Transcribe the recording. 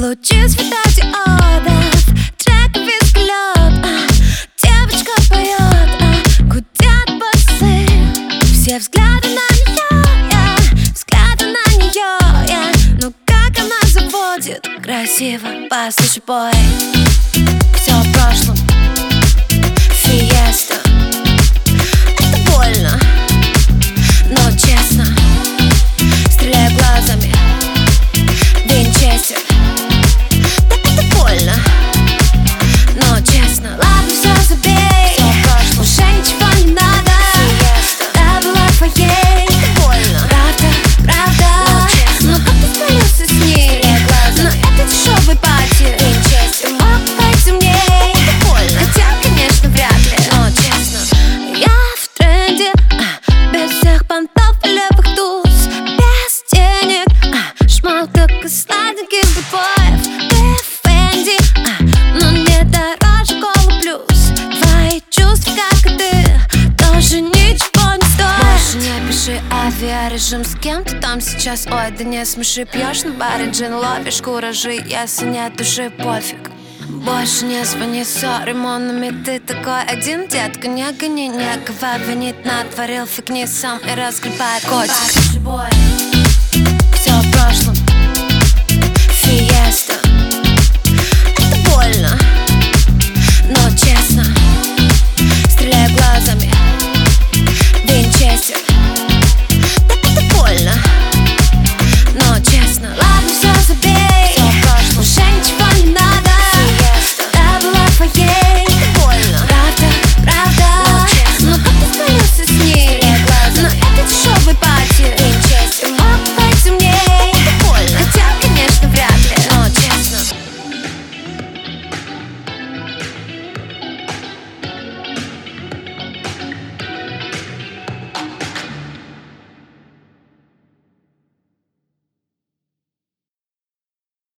Лучи светодиодов, трек взгляд, девочка поет, гудят басы. Все взгляды на нее, ну как она заводит красиво. Послушай, бой, все в прошлом, фиеста. Это больно, но честно. Стреляй глазами, Винчестер. Да это больно, но честно. Ладно, все забей, все в прошлом, уже ничего не надо. Фиеста, та была твоей. Это больно, правда, но как ты спалился с ней? Но это дешевый пати, Винчестер. Мог быть умней. Это больно, хотя, конечно, вряд ли, но честно. Я в тренде, без всех понтов и левых туз, без денег, шмоток и сладеньких бэтбоев. Ты в Фенди, но не дороже Колы плюс. Твои чувства, как и ты, тоже ничего не стоят. Больше не пиши авиарежим, с кем ты там сейчас? Ой, да не смеши, пьешь на баре джин, ловишь куражи, если нет души, пофиг. Больше не звони, сори, монами, ты такой один, детка, не гони, некого винить, натворил фигни сам и разгребает котик. Послушай, бой, все в прошлом, фиеста.